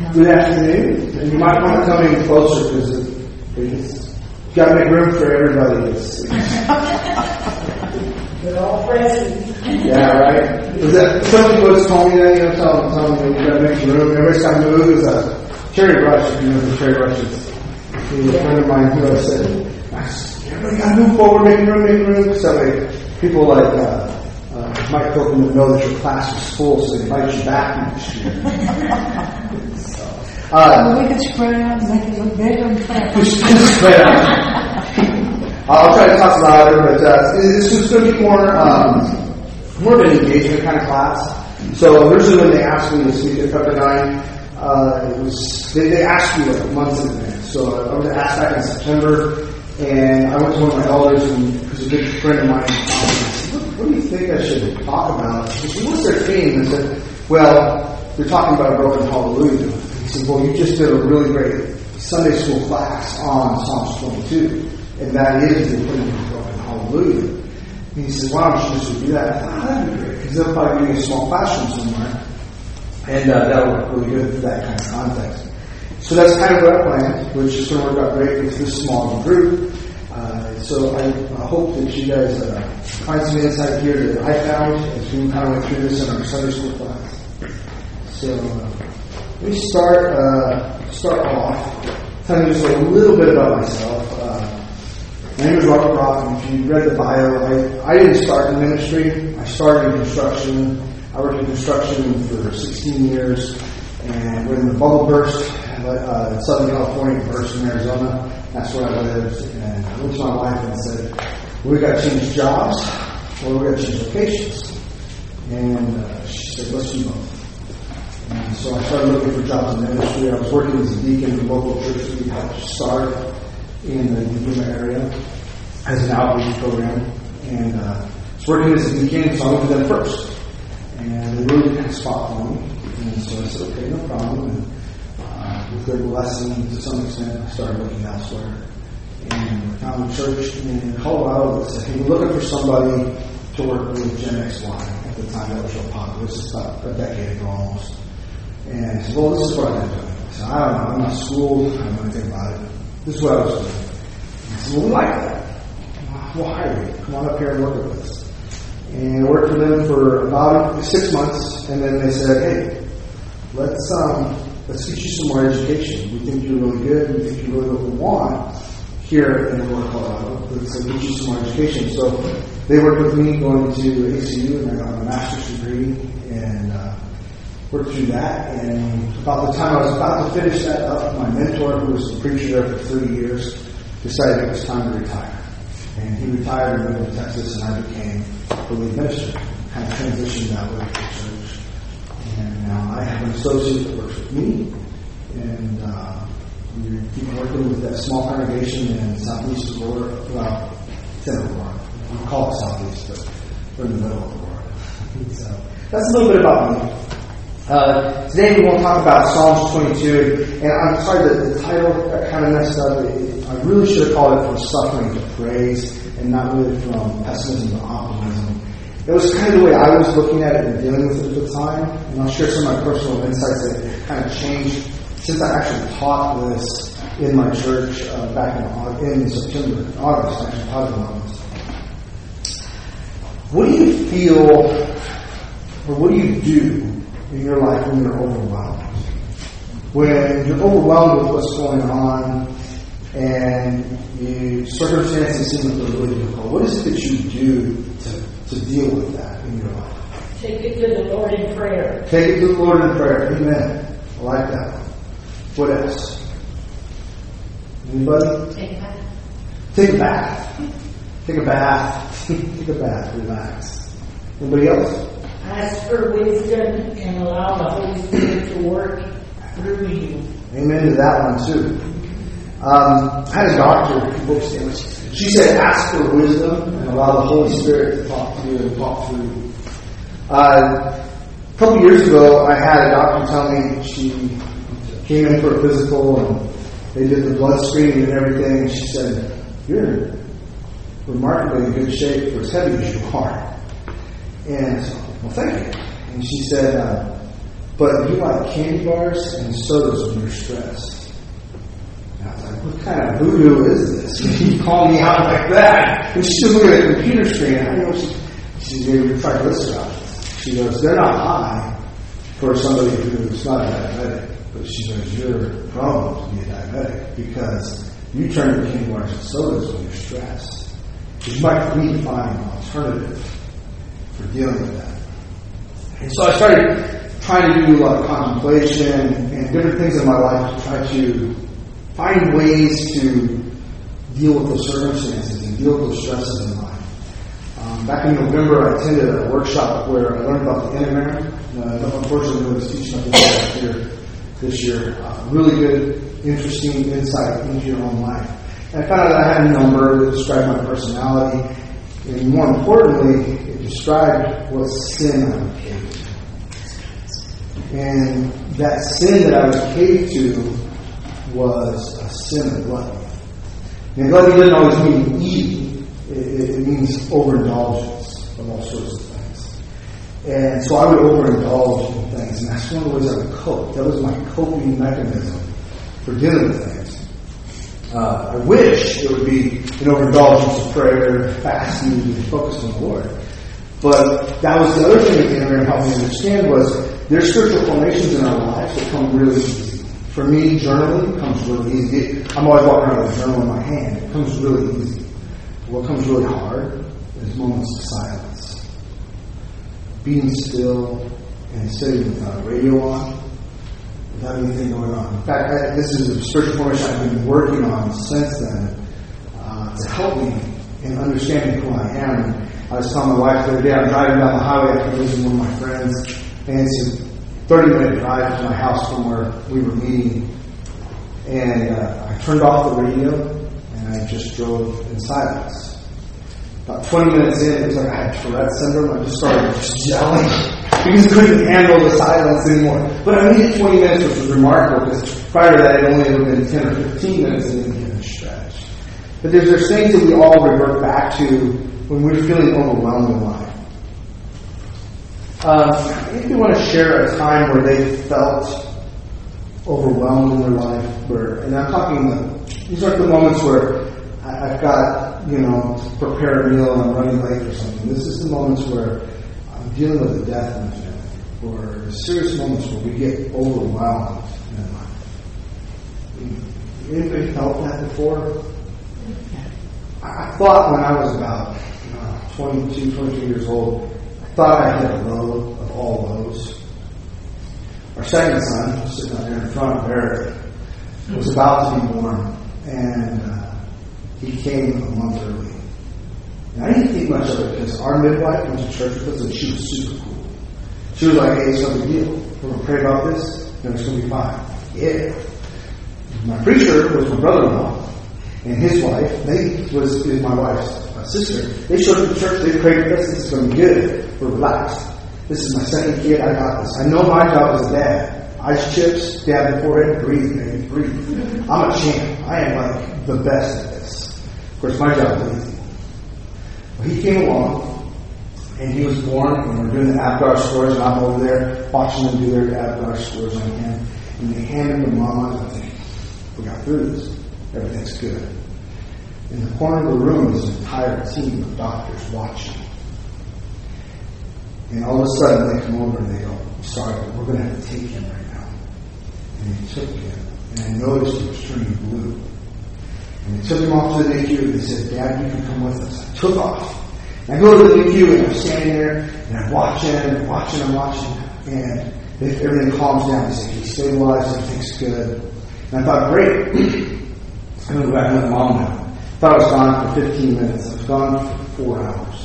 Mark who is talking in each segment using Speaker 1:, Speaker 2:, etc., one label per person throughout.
Speaker 1: Good afternoon. And you might want to come in closer because you've got to make room for everybody.
Speaker 2: They're all present.
Speaker 1: Yeah, right? Was that, some people just told me that, tell me you've got to make room. Everybody's got to move. It was a Cherry Rush, if you know the Cherry Rushes. A friend of mine who I said, everybody got to move forward, make room. So people like Mike Copeland know that your class is full, so they invite you back next year.
Speaker 2: We could spread out and make it look bigger and fatter.
Speaker 1: Spread out. I'll try to talk louder, but this is going to be more of an engagement kind of class. So originally when they asked me to speak at Pepperdine, they asked me like months in advance. So I was asked back in September, and I went to one of my elders, and who's a good friend of mine, what do you think I should talk about? He said, what's their theme? I said, well, they're talking about a broken hallelujah. He said, well, you just did a really great Sunday school class on Psalms 22, and that is the epitome of broken hallelujah. And he said, why don't you just do that? I thought, that'd be great, because they'll probably give me a small classroom somewhere, and that'll work really good for that kind of context. So that's kind of what I planned, which is going to work out great with this small group. So I hope that you guys find some insight here that I found as we kind of went through this in our Sunday school class. So let me start off telling you just a little bit about myself. My name is Robert Roth, and if you read the bio, I didn't start in ministry. I started in construction. I worked in construction for 16 years, and when the bubble burst in Southern California, burst in Arizona, that's where I lived, and I went to my wife and said, we got to change jobs, or we got to change locations. And she said, let's do both. And so I started looking for jobs in ministry. I was working as a deacon in the local church that we helped start in the Yuma area as an outreach program. And I was working as a deacon, so I went to them first. And they really kind of spot for me. And so I said, okay, no problem. And with their blessing, to some extent, I started looking elsewhere. And I found a church in Colorado that said, hey, we're looking for somebody to work with Gen XY. At the time, that was real popular. This is about a decade ago almost. And I said, well, this is what I've been doing. I said, I don't know, I'm not schooled, I don't know anything about it. This is what I was doing. And I said, well, we like that. We'll hire you. Come on up here and work with us. And I worked for them for about 6 months, and then they said, hey, let's get you some more education. We think you're really good. We think you're really what we want here in Aurora, Colorado. Let's get you some more education. So they worked with me going to ACU, and I got my master's degree, and worked through that. And about the time I was about to finish that up, my mentor, who was the preacher there for 30 years, decided it was time to retire. And he retired and moved to Texas, and I became the lead minister. Kind of transitioned that way to the church. And now I have an associate that works with me, and we keep working with that small congregation in southeast Aurora. Well, it's in Aurora. We call it southeast, but we're in the middle of Aurora. So that's a little bit about me. Today we want to talk about Psalms 22, and I'm sorry that the title got kind of messed up. I really should have called it From Suffering to Praise, and not really from pessimism to optimism. It was kind of the way I was looking at it and dealing with it at the time, and I'll share some of my personal insights that kind of changed since I actually taught this in my church back in August, actually taught it in August. What do you feel, or what do you do in your life when you're overwhelmed? When you're overwhelmed with what's going on and circumstances seem like they're really difficult, what is it that you do to deal with that in your life?
Speaker 2: Take it to the Lord in prayer.
Speaker 1: Take it to the Lord in prayer. Amen. I like that one. What else? Anybody?
Speaker 2: Take a bath.
Speaker 1: Take a bath. Take a bath. Take a bath. Relax. Anybody else?
Speaker 2: Ask for wisdom and allow the Holy Spirit to work through you.
Speaker 1: Amen to that one too. I had a doctor, she said, ask for wisdom and allow the Holy Spirit to talk to you and talk through you. A couple years ago, I had a doctor tell me she came in for a physical and they did the blood screening and everything, and she said, you're in remarkably in good shape for as heavy as you are. And I said, well, thank you. And she said, but you like candy bars and sodas when you're stressed. And I was like, what kind of voodoo is this? You call me out like that? And she's looking at a computer screen. I know she's gave me triglycerides. She goes, they're not high for somebody who's not a diabetic. But she goes, you're prone to be a diabetic because you turn to candy bars and sodas when you're stressed. You might need to find an alternative for dealing with that. And so I started trying to do a lot of contemplation and different things in my life to try to find ways to deal with the circumstances and deal with the stresses in life. Back in November, I attended a workshop where I learned about the Enneagram. Unfortunately, I was teaching up here this year. Really good, interesting insight into your own life. And I found out I had a number that described my personality, and more importantly, it described what sin I would cave to. And that sin that I would cave to was a sin of gluttony. And gluttony doesn't always mean eating. It means overindulgence of all sorts of things. And so I would overindulge in things, and that's one of the ways I would cope. That was my coping mechanism for dealing with things. I wish it would be an overindulgence of prayer, fasting, and focused on the Lord. But that was the other thing that the Enneagram helped me understand was there's spiritual formations in our lives that come really easy. For me, journaling comes really easy. I'm always walking around with a journal in my hand. It comes really easy. What comes really hard is moments of silence. Being still and sitting without a radio on, without anything going on. In fact, this is a spiritual formation I've been working on since then to help me in understanding who I am. I was telling my wife the other day, I'm driving down the highway after losing one of my friends, and it's a 30-minute drive to my house from where we were meeting. And I turned off the radio, and I just drove in silence. About 20 minutes in, it was like I had Tourette's syndrome. I just started yelling because I couldn't handle the silence anymore. But I needed 20 minutes, which was remarkable because prior to that, it only had been 10 or 15 minutes and didn't get a stretch. But there's things that we all revert back to when we're feeling overwhelmed in life. If you want to share a time where they felt overwhelmed in their life, and I'm talking, these aren't the moments where I've got, to prepare a meal and I'm running late or something. This is the moments where I'm dealing with a death in the family, or the serious moments where we get overwhelmed in life. Anybody felt that before? I thought when I was about 22, 23 years old, I thought I hit a low of all lows. Our second son, sitting out there in front, Barrett, was about to be born, and he came a month early. And I didn't think much of it because our midwife went to church with us, and she was super cool. She was like, hey, it's no big deal. We're going to pray about this, and it's going to be fine. Yeah. My preacher was my brother-in-law, and his wife, was my wife's sister. They showed up at church, they prayed with us, this is going to be good. We're relaxed. This is my second kid, I got this. I know my job as a dad. Ice chips, dab the forehead, breathe, baby, breathe. I'm a champ. I am like the best at this. Of course, my job is easy. Well, he came along, and he was born, and we're doing the Apgar scores, and I'm over there watching them do their Apgar scores on him. And they hand him to Mama, and I think, we got through this. Everything's good. In the corner of the room is an entire team of doctors watching. And all of a sudden, they come over and they go, sorry, but we're going to have to take him right now. And they took him, and I noticed he was turning blue. And they took him off to the NICU, and they said, Dad, you can come with us. I took off. And I go to the NICU, and I'm standing there, and I'm watching, and everything calms down. They say, he's stabilized, everything's good. And I thought, great. I'm going to go back with Mom now. I thought I was gone for 15 minutes. I was gone for 4 hours.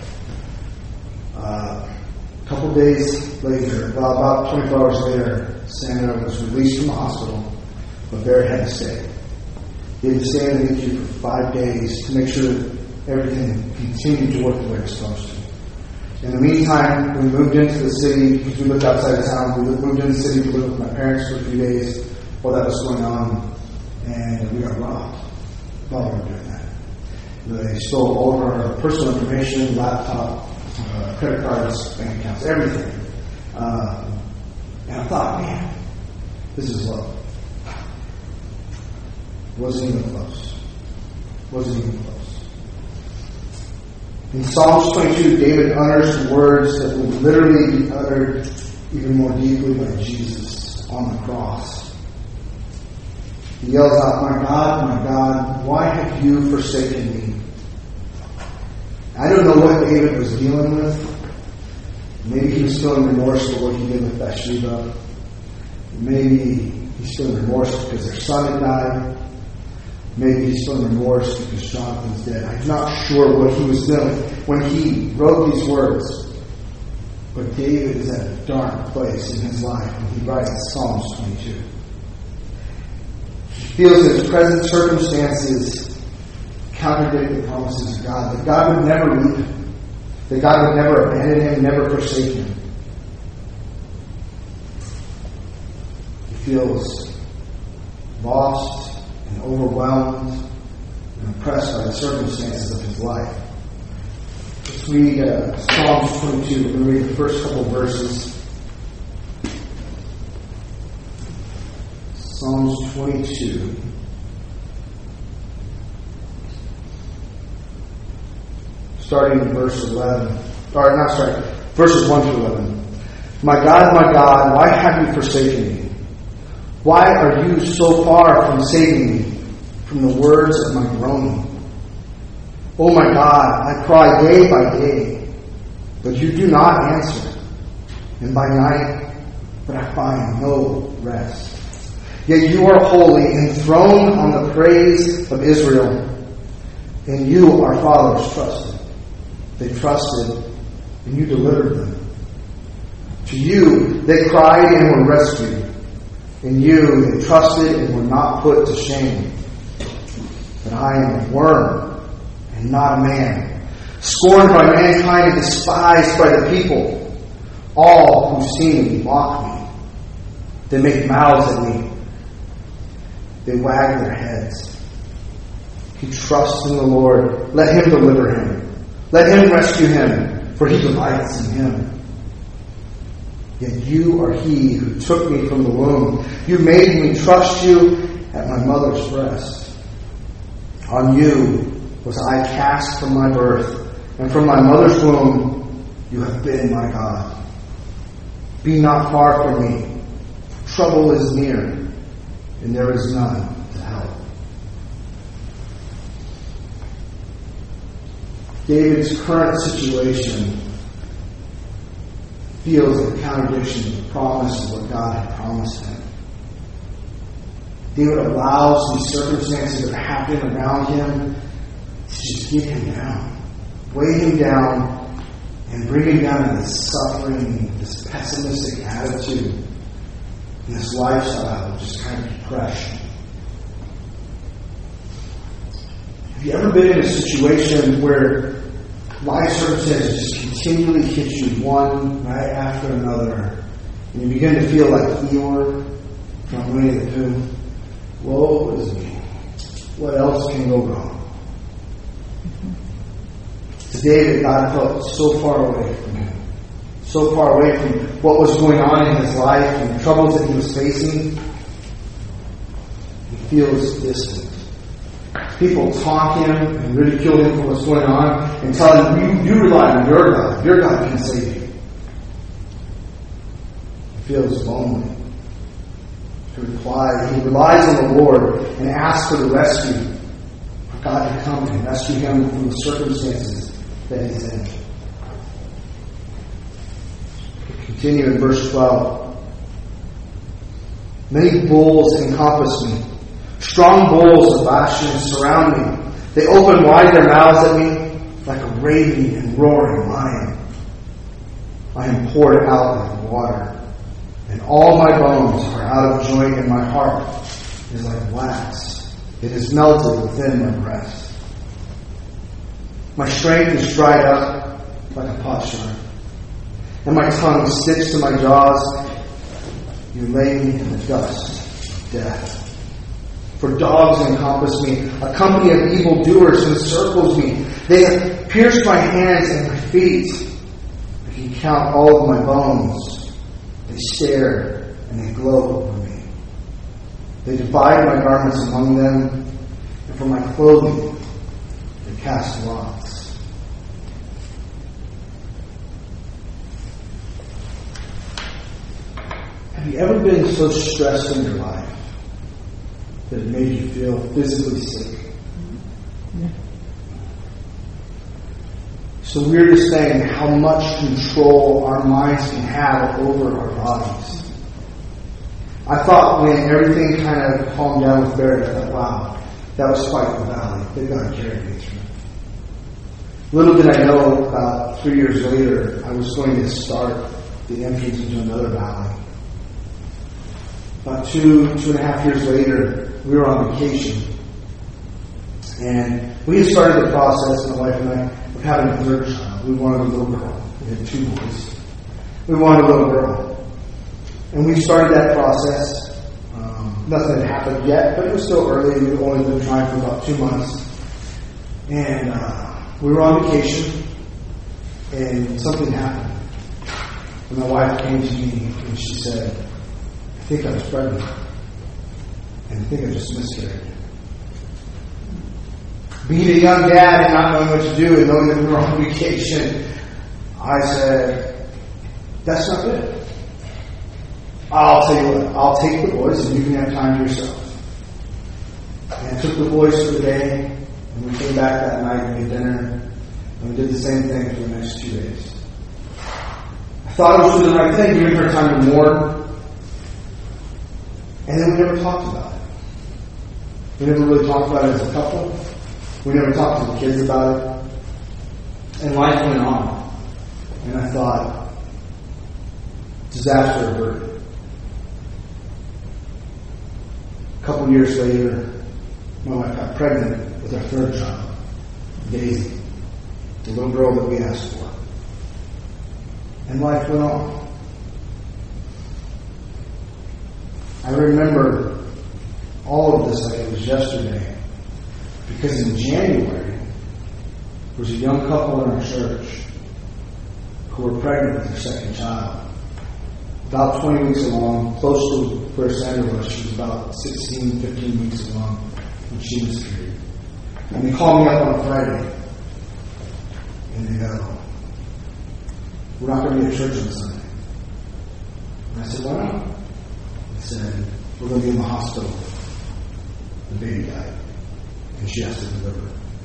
Speaker 1: A couple days later, about 24 hours later, Sandra was released from the hospital, but Barrett had to stay. He had to stay in the NICU for 5 days to make sure that everything continued to work the way it was supposed to. In the meantime, we moved into the city, because we lived outside of town. We moved into the city to live with my parents for a few days while that was going on, and we got robbed while we were doing that. They stole all of our personal information, laptop, credit cards, bank accounts, everything. And I thought, man, this is love. Wasn't even close. Wasn't even close. In Psalms 22, David utters words that would literally be uttered even more deeply by Jesus on the cross. He yells out, my God, why have you forsaken me? I don't know what David was dealing with. Maybe he was feeling remorse for what he did with Bathsheba. Maybe he's feeling remorse because their son had died. Maybe he's feeling remorse because Jonathan's dead. I'm not sure what he was doing when he wrote these words. But David is at a dark place in his life when he writes Psalms 22. He feels that his present circumstances contradict the promises of God. That God would never leave him. That God would never abandon him, never forsake him. He feels lost and overwhelmed and oppressed by the circumstances of his life. Let's read Psalms 22. We're going to read the first couple verses. Psalms 22. Starting in verse 11. Verses 1 to 11. My God, why have you forsaken me? Why are you so far from saving me from the words of my groaning? Oh my God, I cry day by day, but you do not answer, and by night, but I find no rest. Yet you are holy, enthroned on the praise of Israel, and you, our fathers, trusted. They trusted, and you delivered them. To you they cried and were rescued. In you they trusted and were not put to shame. But I am a worm and not a man, scorned by mankind and despised by the people. All who see me mock me. They make mouths at me. They wag their heads. He trusts in the Lord. Let him deliver him. Let him rescue him, for he delights in him. Yet you are he who took me from the womb. You made me trust you at my mother's breast. On you was I cast from my birth, and from my mother's womb you have been my God. Be not far from me. Trouble is near, and there is none to help. David's current situation feels a contradiction of the promise of what God had promised him. David allows these circumstances that happen around him to just get him down, weigh him down, and bring him down to this suffering, this pessimistic attitude, and this lifestyle of just kind of depression. Have you ever been in a situation where life circumstances just continually hit you one right after another, and you begin to feel like Eeyore from Winnie the Pooh? Woe is me. What else can go wrong? To David, God felt so far away from him, so far away from what was going on in his life and the troubles that he was facing. He feels distant. People taunt him and ridicule him for what's going on and tell him, you rely on your God. Your God can save you. He feels lonely. He relies on the Lord and asks for the rescue, for God to come and rescue him from the circumstances that he's in. We continue in verse 12. Many bulls encompass me. Strong bulls of Bashan surround me. They open wide their mouths at me like a raving and roaring lion. I am poured out like water, and all my bones are out of joint, and my heart is like wax. It is melted within my breast. My strength is dried up like a potsherd, and my tongue sticks to my jaws. You lay me in the dust of death. For dogs encompass me, a company of evildoers encircles me. They have pierced my hands and my feet. If you count all of my bones, they stare and they gloat over me. They divide my garments among them, and for my clothing they cast lots. Have you ever been so stressed in your life that it made you feel physically sick? It's the weirdest thing how much control our minds can have over our bodies. I thought when everything kind of calmed down with Barrett, I thought, wow, that was quite the valley that God carried me through. Little did I know, about 3 years later, I was going to start the entrance into another valley. About 2.5 years later, we were on vacation. And we had started the process, my wife and I, of having a third child. We wanted a little girl. We had 2 boys. We wanted a little girl. And we started that process. Nothing had happened yet, but it was still early. We'd only been trying for about 2 months. And we were on vacation, and something happened. And my wife came to me, and she said, I think I was pregnant. And I think I just miscarried. Being a young dad and not knowing what to do and knowing that we were on vacation, I said, that's not good. I'll tell you what, I'll take the boys and you can have time to yourself. And I took the boys for the day, and we came back that night and made dinner, and we did the same thing for the next 2 days. I thought it was the right thing, giving her time to mourn, and then we never talked about it. We never really talked about it as a couple. We never talked to the kids about it. And life went on. And I thought, disaster averted. A couple years later, my wife got pregnant with our third child, Daisy, the little girl that we asked for. And life went on. I remember all of this like it was yesterday. Because in January, there was a young couple in our church who were pregnant with their second child. About 20 weeks along, close to where Sandra was. She was about 16, 15 weeks along when she miscarried. And they called me up on a Friday. And they go, we're not going to be at church on Sunday. And I said, why not? They said, we're going to be in the hospital. The baby died. And she has to deliver.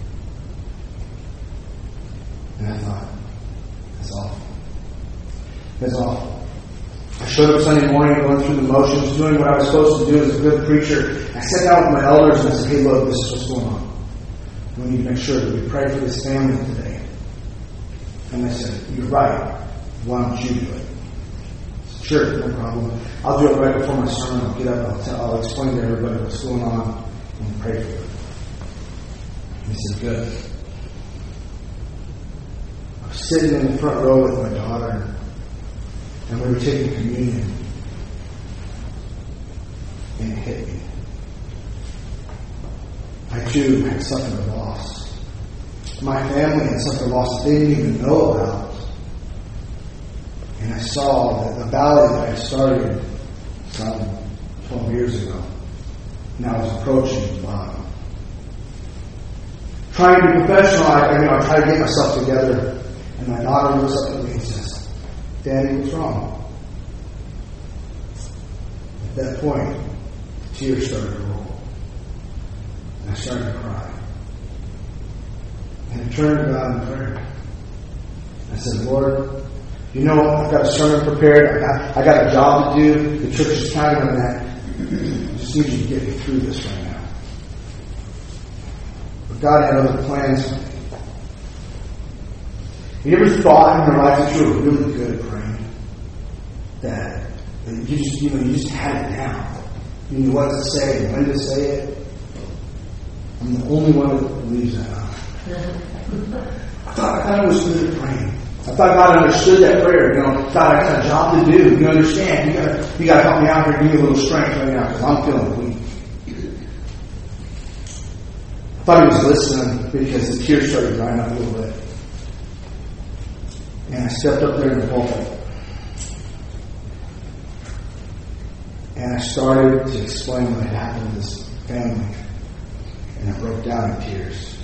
Speaker 1: And I thought, that's awful. That's awful. I showed up Sunday morning going through the motions, doing what I was supposed to do as a good preacher. I sat down with my elders and I said, hey, look, this is what's going on. We need to make sure that we pray for this family today. And they said, you're right. Why don't you do it? I said, sure, no problem. I'll do it right before my sermon. I'll get up, I'll explain to everybody what's going on and pray for it. He said, good. I was sitting in the front row with my daughter, and we were taking communion, and it hit me. I too had suffered a loss. My family had suffered a loss that they didn't even know about. And I saw that the valley that I started some 12 years ago now was approaching the bottom. Trying to be professional, I try to get myself together. And my daughter looks up at me and says, Daddy, what's wrong? At that point, tears started to roll. And I started to cry. And I turned to God in prayer. I said, Lord, you know I've got a sermon prepared. I got a job to do. The church is counting on that. I just need you to get me through this right now. But God had other plans for me. You ever thought in your life that you were really good at praying? That you just had it down. You knew what to say and when to say it. I'm the only one that believes that. I thought I was good at praying. I thought God understood that prayer. God, I got a job to do. You understand? You got to help me out here. Give me a little strength right now because I'm feeling weak. I thought he was listening because the tears started drying up a little bit. And I stepped up there in the pulpit. And I started to explain what had happened to this family. And I broke down in tears.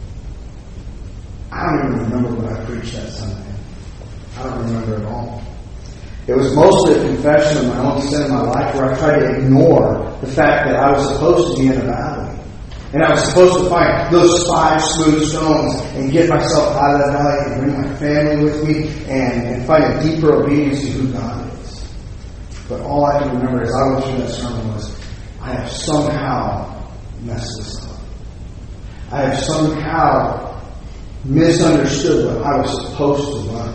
Speaker 1: I don't even remember what I preached that Sunday. I don't remember at all. It was mostly a confession of my own sin in my life, where I tried to ignore the fact that I was supposed to be in a valley. And I was supposed to find those 5 smooth stones and get myself out of that valley and bring my family with me and find a deeper obedience to who God is. But all I can remember as I went through that sermon was, I have somehow messed this up. I have somehow misunderstood what I was supposed to learn.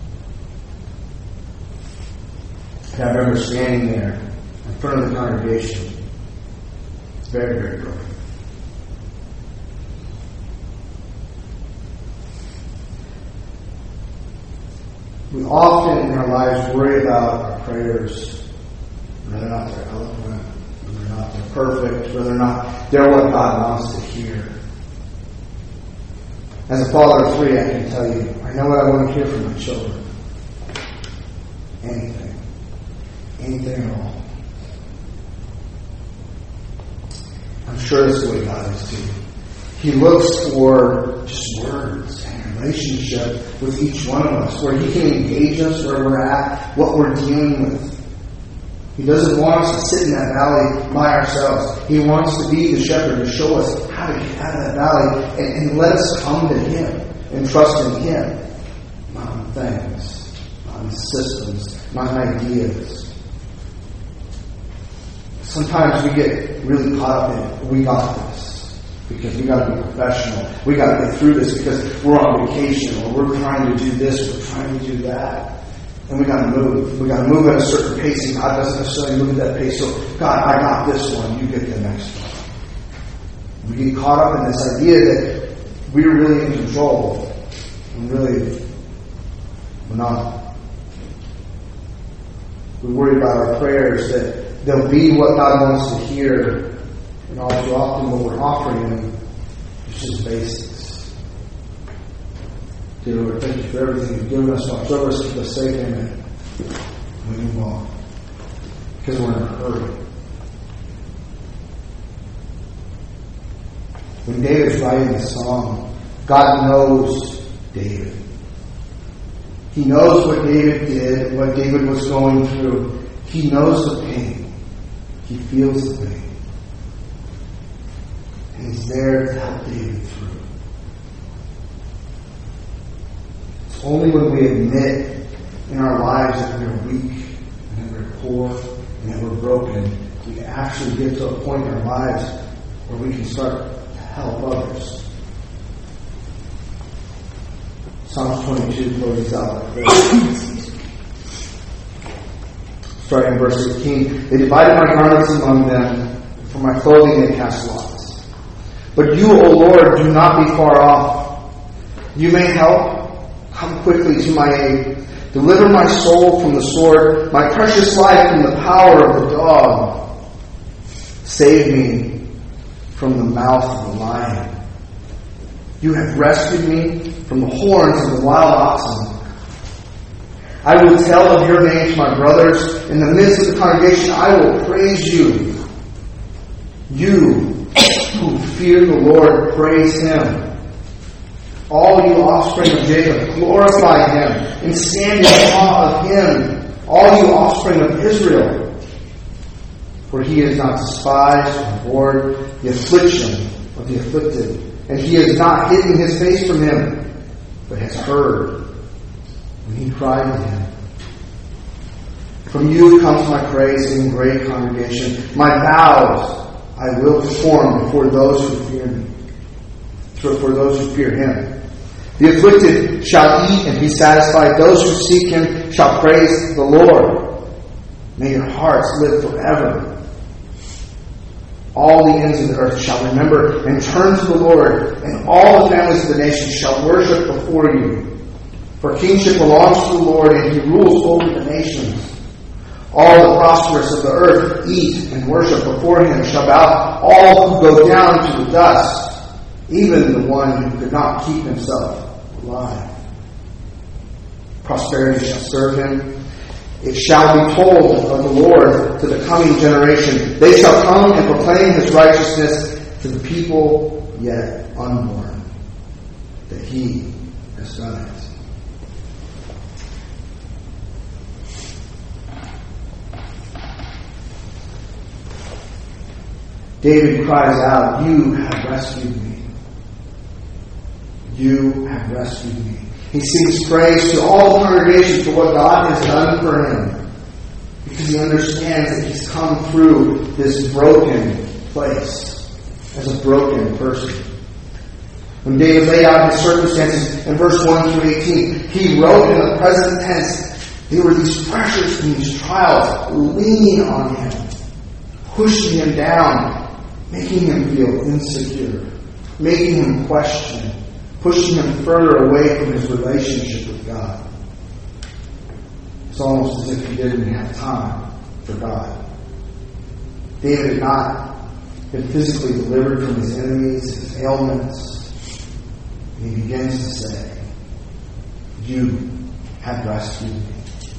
Speaker 1: And I remember standing there in front of the congregation. It's very, very broken. We often in our lives worry about our prayers, whether or not they're eloquent, whether or not they're perfect, whether or not they're what God wants to hear. As a father of 3, I can tell you, I know what I want to hear from my children. Anything. Anything at all. I'm sure that's the way God is too. He looks for just words and relationship with each one of us, where He can engage us where we're at, what we're dealing with. He doesn't want us to sit in that valley by ourselves. He wants to be the shepherd to show us how to get out of that valley and let us come to Him and trust in Him. Not in things, not in systems, not in ideas. Sometimes we get really caught up in it. We got this because we got to be professional. We got to get through this because we're on vacation, or we're trying to do this, we're trying to do that. And we got to move. We got to move at a certain pace, and God doesn't necessarily move at that pace. So, God, I got this one, you get the next one. We get caught up in this idea that we're really in control. And really, we're not. We worry about our prayers, that they'll be what God wants to hear. And all too often what we're offering Him is just basics. Dear Lord, thank You for everything You've given us. Watch over us, keep us safe, amen. We move on. Because we're in a hurry. When David's writing this song, God knows David. He knows what David did, what David was going through. He knows the pain. He feels the pain. And He's there to help David through. It's only when we admit in our lives that we're weak, and that we're poor, and that we're broken, we actually get to a point in our lives where we can start to help others. Psalms 22 closes out like this. Starting in verse 18. They divided my garments among them, and for my clothing they cast lots. But You, O Lord, do not be far off. You may help. Come quickly to my aid. Deliver my soul from the sword, my precious life from the power of the dog. Save me from the mouth of the lion. You have rescued me from the horns of the wild oxen. I will tell of Your name to my brothers. In the midst of the congregation, I will praise You. You who fear the Lord, praise Him. All you offspring of Jacob, glorify Him and stand in awe of Him. All you offspring of Israel. For He has not despised or abhorred the affliction of the afflicted, and He has not hidden His face from him, but has heard when he cried to Him. From You comes my praise in great congregation. My vows I will perform before those who fear Me. For those who fear Him. The afflicted shall eat and be satisfied. Those who seek Him shall praise the Lord. May your hearts live forever. All the ends of the earth shall remember and turn to the Lord, and all the families of the nations shall worship before You. For kingship belongs to the Lord, and He rules over the nations. All the prosperous of the earth eat and worship before Him shall bow. All who go down to the dust, even the one who could not keep himself alive. Prosperity shall serve Him. It shall be told of the Lord to the coming generation. They shall come and proclaim his righteousness to the people yet unborn, that he has done it. David cries out, "You have rescued me. You have rescued me." He sings praise to all the congregation for what God has done for him, because he understands that he's come through this broken place as a broken person. When David laid out his circumstances in verse 1 through 18, he wrote in the present tense, there were these pressures and these trials leaning on him, pushing him down, making him feel insecure, making him question, pushing him further away from his relationship with God. It's almost as if he didn't have time for God. David had not been physically delivered from his enemies, his ailments. And he begins to say, "You have rescued me."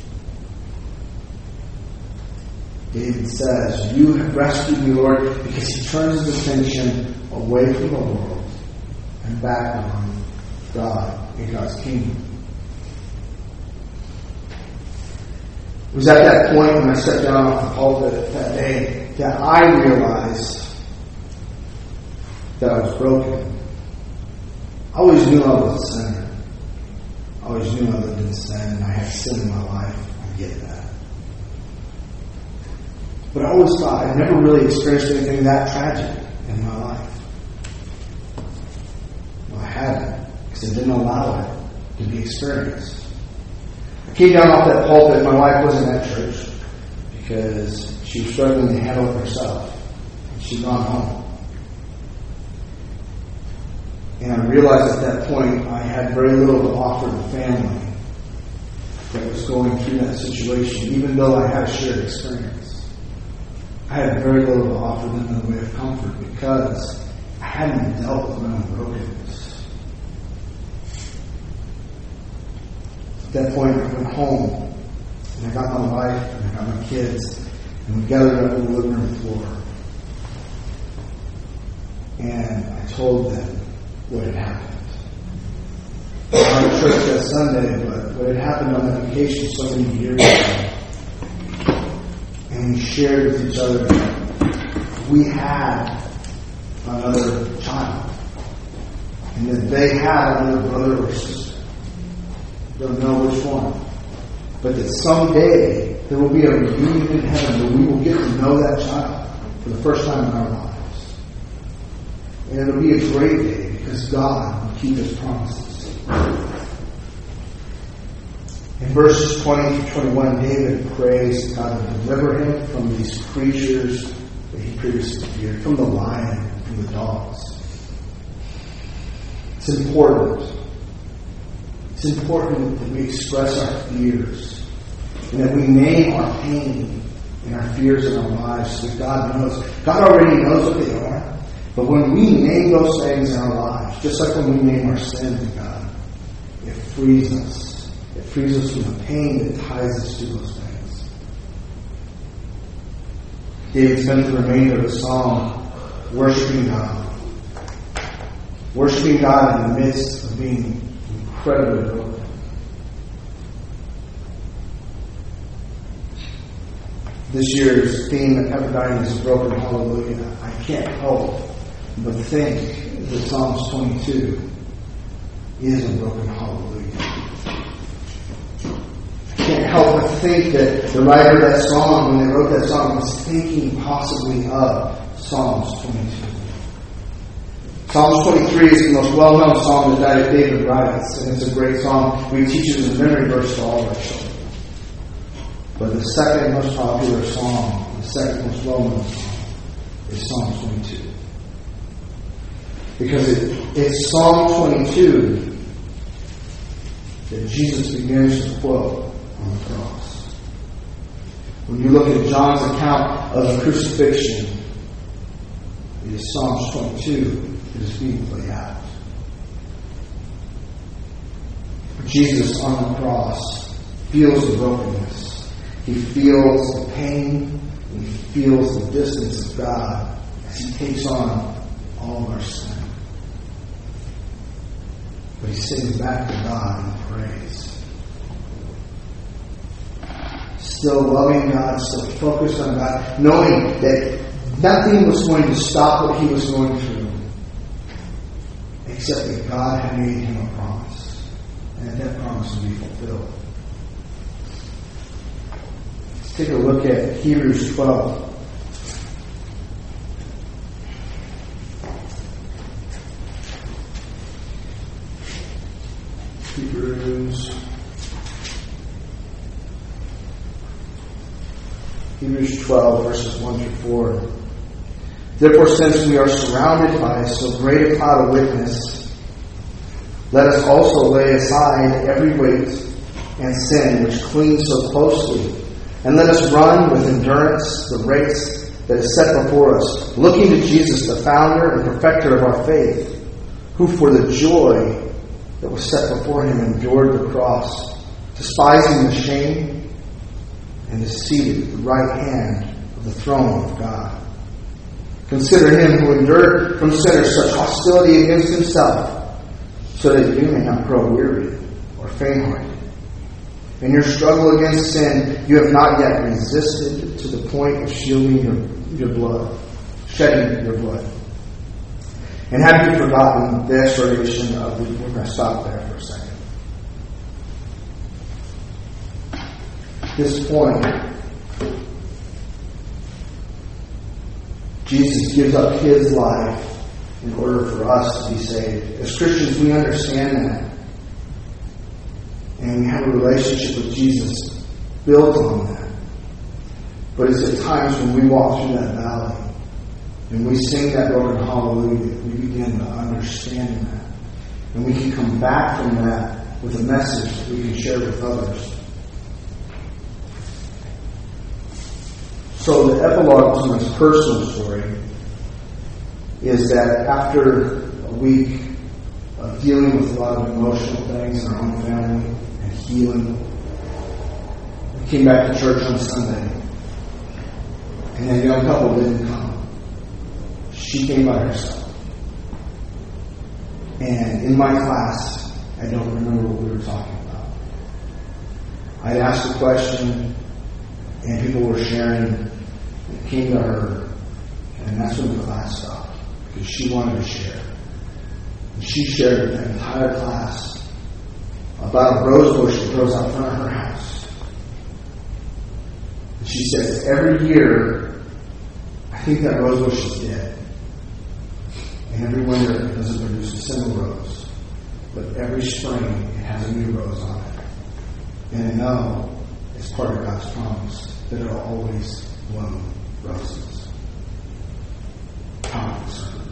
Speaker 1: David says, "You have rescued me, Lord," because he turns his attention away from the world and back on God and God's kingdom. It was at that point when I stepped down off the pulpit that day that I realized that I was broken. I always knew I was a sinner. I always knew I lived in sin and I had sin in my life. I get that. But I always thought I'd never really experienced anything that tragic in my life. Well, I hadn't, because I didn't allow it to be experienced. I came down off that pulpit. My wife wasn't at church because she was struggling to handle it herself. She'd gone home. And I realized at that point I had very little to offer the family that was going through that situation, even though I had a shared experience. I had very little to offer them in the way of comfort because I hadn't dealt with my own brokenness. At that point, I went home and I got my wife and I got my kids and we gathered up on the living room floor. And I told them what had happened. I went to church that Sunday, but what had happened on that vacation so many years ago. And we shared with each other that we had another child. And that they had another brother or sister. Don't know which one. But that someday there will be a reunion in heaven where we will get to know that child for the first time in our lives. And it'll be a great day because God will keep his promises. In verses 20 to 21, David prays God to deliver him from these creatures that he previously feared, from the lion, from the dogs. It's important. It's important that we express our fears and that we name our pain and our fears in our lives so that God knows. God already knows what they are. But when we name those things in our lives, just like when we name our sin to God, it frees us. It frees us from the pain that ties us to those things. David spent the remainder of the psalm worshiping God. Worshiping God in the midst of being incredibly broken. This year's theme at Pepperdine is Broken Hallelujah. I can't help but think that Psalms 22 is a broken hallelujah. I can't help but think that the writer of that song, when they wrote that song, was thinking possibly of Psalms 22. Psalms 23 is the most well-known song that David writes, and it's a great song. We teach it as a memory verse to all of our children. But the second most popular song, the second most well-known song, is Psalms 22. Because it's Psalm 22 that Jesus begins to quote on the cross. When you look at John's account of the crucifixion, it is Psalms 22 that is being played out. Jesus on the cross feels the brokenness. He feels the pain, and he feels the distance of God as he takes on all of our sin. But he sings back to God in praise. Still loving God, still focused on God, knowing that nothing was going to stop what he was going through, except that God had made him a promise, and that promise would be fulfilled. Let's take a look at Hebrews 12. Hebrews 12, verses 1 through 4. Therefore, since we are surrounded by so great a cloud of witness, let us also lay aside every weight and sin which clings so closely, and let us run with endurance the race that is set before us, looking to Jesus, the founder and perfecter of our faith, who for the joy that was set before him endured the cross, despising the shame, and is seated at the right hand of the throne of God. Consider him who endured from sinners such hostility against himself, so that you may not grow weary or faint-hearted. In your struggle against sin, you have not yet resisted to the point of shedding your blood. And have you forgotten the exhortation of the... We're going to stop there for a second. At this point, Jesus gives up his life in order for us to be saved. As Christians, we understand that. And we have a relationship with Jesus built on that. But it's at times when we walk through that valley and we sing that broken hallelujah, we begin to understand that. And we can come back from that with a message that we can share with others. So the epilogue to my personal story is that after a week of dealing with a lot of emotional things in our own family and healing, we came back to church on Sunday. And that young couple didn't come. She came by herself. And in my class, I don't remember what we were talking about. I asked a question, and people were sharing. It came to her, and that's when the class stopped, because she wanted to share. And she shared with the entire class about a rose bush that grows out front of her house. And she says, every year, I think that rose bush is dead. And every winter, it doesn't produce a single rose. But every spring, it has a new rose on it. And I know it's part of God's promise that it will always bloom roses. How concerned.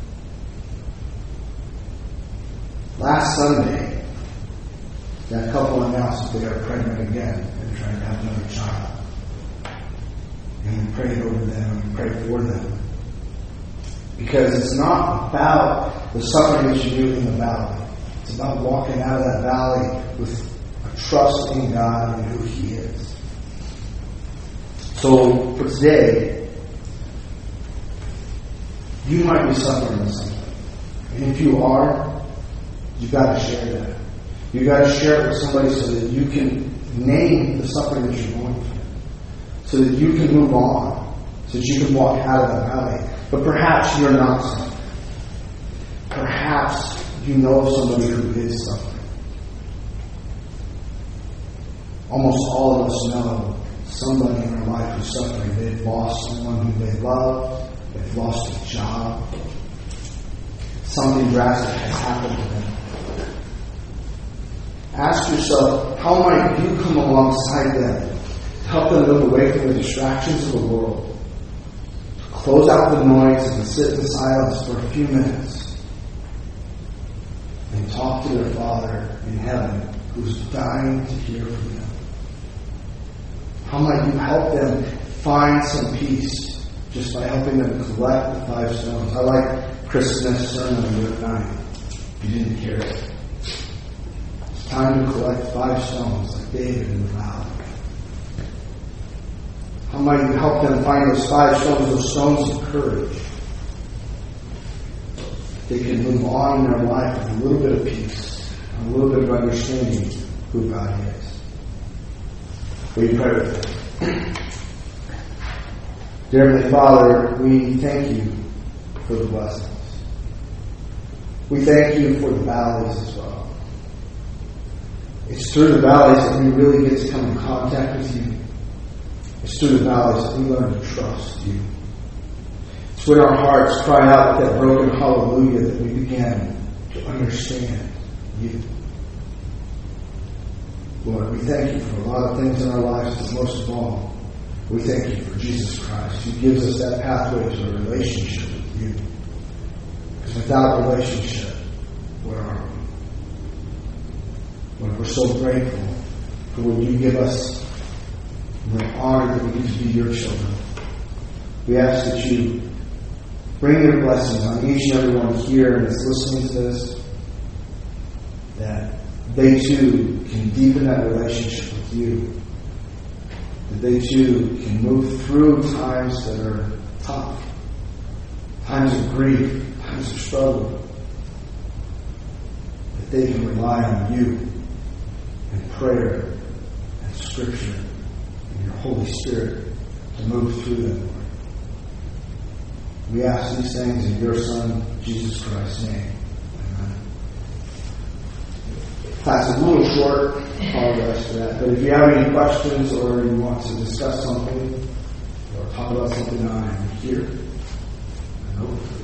Speaker 1: Last Sunday, that couple announced that they are pregnant again and trying to have another child. And we prayed over them and we prayed for them. Because it's not about the suffering that you do in the valley. It's about walking out of that valley with a trust in God and who He is. So for today, you might be suffering with something. And if you are, you've got to share that. You've got to share it with somebody so that you can name the suffering that you're going through. So that you can move on. So that you can walk out of that valley. But perhaps you're not suffering. Perhaps you know of somebody who is suffering. Almost all of us know somebody in our life who's suffering. They've lost someone who they love. They've lost a job. Something drastic has happened to them. Ask yourself, how might you come alongside them to help them move away from the distractions of the world? To close out the noise and sit in silence for a few minutes and talk to their Father in heaven who's dying to hear from them. How might you help them find some peace just by helping them collect the 5 stones? I like Chris Smith's sermon on Luke 9. If you didn't hear it. It's time to collect 5 stones like David in the valley. How might you help them find those 5 stones, those stones of courage? They can move on in their life with a little bit of peace, a little bit of understanding who God is. Will you pray with me? Dear Heavenly Father, we thank you for the blessings. We thank you for the valleys as well. It's through the valleys that we really get to come in contact with you. It's through the valleys that we learn to trust you. It's when our hearts cry out with that broken hallelujah that we begin to understand you. Lord, we thank you for a lot of things in our lives, but most of all, we thank you for Jesus Christ, who gives us that pathway to a relationship with you. Because without a relationship, where are we? Lord, we're so grateful for what you give us. We're honored that we get to be your children. We ask that you bring your blessings on each and every one here and that's listening to this, that they too can deepen that relationship with you, that they too can move through times that are tough, times of grief, times of struggle, that they can rely on you and prayer and Scripture and your Holy Spirit to move through them, Lord. We ask these things in your Son, Jesus Christ's name. Amen. Class is a little short. I apologize for that. But if you have any questions or you want to discuss something or talk about something, I am here. I hope.